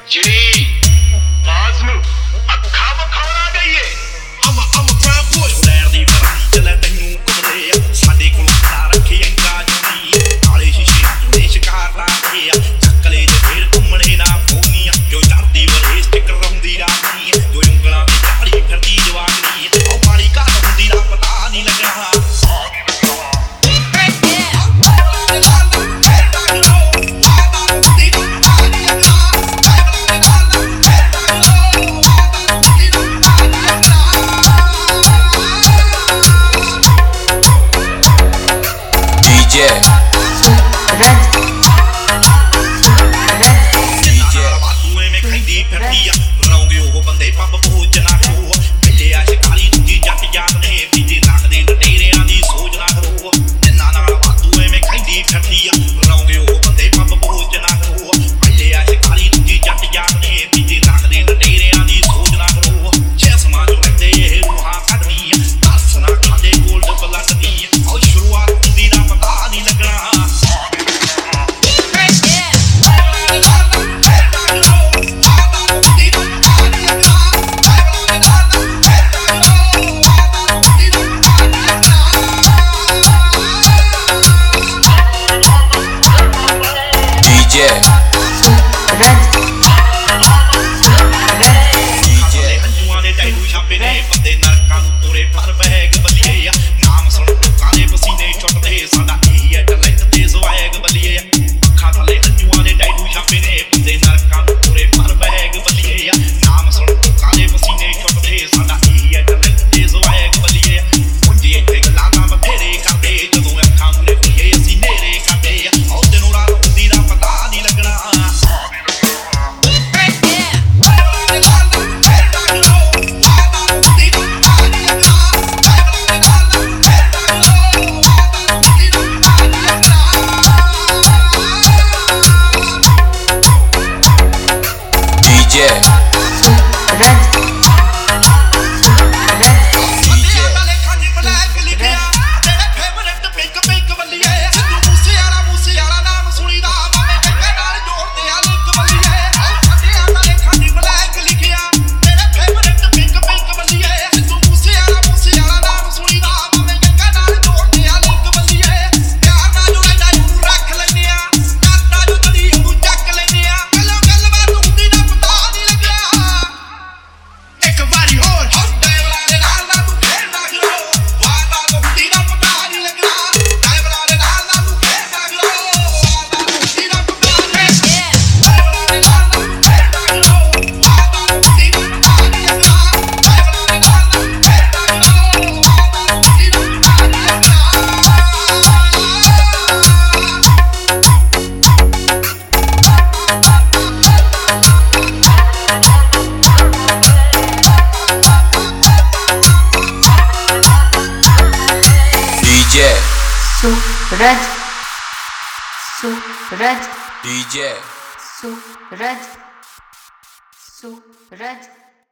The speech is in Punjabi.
ਜਿਹੜੀ ਬਾਜ਼ ਨੂੰ ਅੱਖਾਂ ਵਿਖਾਉਣ ਆ ਗਈ ਏ। I'm a brown boy ਲਹਿਰ ਦੀ ਬਰਾਈ ਚੱਲੇ ਤੈਨੂੰ ਘੁੰਮਦੇ ਆ ਸਾਡੇ ਕੋਲ ਤਾਂ ਰੱਖੀ ਅੰਗਾ ਜੁੜੀ ਕਾਲੇ ਸ਼ੀਸ਼ੇ ਦੇ ਸ਼ਿਕਾਰ ਲਾਏ ਆ ਚੱਕਲੇ ਦੇ ਫੇਰ ਘੁੰਮਣੇ ਨਾ ਪੋਨੀਆਂ ਜੋ ਚੜਦੀ ਵਰੇ ਸਟਿਕ ਰਹੁੰਦੀ ਰਾਤੀ ਜੋ ਉਂਗਲਾਂ ਦੀ ਝਾੜੀ ਫਿਰਦੀ ਜਵਾਨੀ ਉਹ ਮਾੜੀ ਘਾਟ ਹੁੰਦੀ ਦਾ ਪਤਾ ਨਹੀਂ ਲੱਗਣਾ। ਰੌਂਗੇ ਉਹ ਬੰਦੇ ਪੱਬ ਭੋਜਨਾ ਕਰੋ ਪਹਿਲੇ ਆ ਸ਼ਿਕਾਰੀ ਦੂਜੀ ਜੱਟ ਯਾਦ ਨੇ ਬੀਜੇ ਰੱਖਦੇ ਲਟੇਰਿਆਂ ਦੀ ਸੋਚ ਨਾ ਕਰੋ ਜਿੰਨਾ ਨਾਲ ਵਾਧੂ ਐਵੇਂ ਖੈਂਦੀ ਫਿਰਦੀ ਆ ਰੌਂਗੇ ਉਹ ਬੰਦੇ ਪੱਬ ਭੋਜਨਾ ਕਰੋ ਪਹਿਲੇ ਆ ਸ਼ਿਕਾਰੀ ਦੂਜੀ ਜੱਟ ਯਾਦ ਨੇ ਬੀਜੇ ਰੱਖਦੇ ਲਟੇਰਿਆਂ ਦੀ ਸੋਚ ਨਾ ਕਰੋ ਚਸ਼ਮਾ ਜੋ ਲੈਂਦੇ ਇਹ ਰੂਹਾਂ ਕੱਢਦੀ ਆ ਦੱਸ ਨਾ ਖਾਂਦੇ ਗੋਲਡ ਪਲੱਸ ਦੀ ਉਹ ਸ਼ੁਰੂਆਤ ਹੁੰਦੀ ਦਾ ਪਤਾ ਨਹੀਂ ਲੱਗਣਾ। ਹੰਝੂਆਂ ਦੇ ਟੈਟੂ ਛਾਪੇ ਨੇ ਬੰਦੇ ਨਰਕਾਂ ਨੂੰ ਤੋਰੇ ਪਰ ਬਹਿਗ ਬੱਲੀਏ ਨਾਮ ਸੁਣ ਲੋਕਾਂ ਦੇ ਪਸੀਨੇ ਛੁੱਟਦੇ ਸਾਡਾ ਇਹੀ ਹੈ ਟੈਲੈਂਟ ਤੇ ਸਵੈਗ ਬੱਲੀਏ ਅੱਖਾਂ ਥੱਲੇ ਹੰਝੂਆਂ ਦੇ ਟੈਟੂ ਛਾਪੇ ਨੇ ਬੰਦੇ ਨਰਕਾਂ ਨੂੰ ਤੋਰੇ ਪਰ ਬਹਿਗ ਬੱਲੀਏ ਨਾਮ ਸੁਣ ਲੋਕਾਂ ਦੇ ਪਸੀਨੇ ਛੁੱਟਦੇ ਸਾਡਾ ਇਹੀ ਹੈ ਟੈਲੈਂਟ ਤੇ ਸਵੈਗ ਬੱਲੀਏ ਹੁੰਦੀ ਇੱਥੇ ਗੱਲਾਂ ਤਾਂ ਬਥੇਰੇ ਕਰਦੇ ਜਦੋਂ ਅੱਖਾਂ ਮੂਰੇ ਹੋਈਏ ਅਸੀਂ ਨੇਰੇ ਕਰਦੇ ਉਹ ਦਿਨੋਂ ਰਾਤ ਹੁੰਦੀ ਦਾ ਪਤਾ ਨਹੀਂ ਲੱਗਣਾ। सूरज सूरज सूरज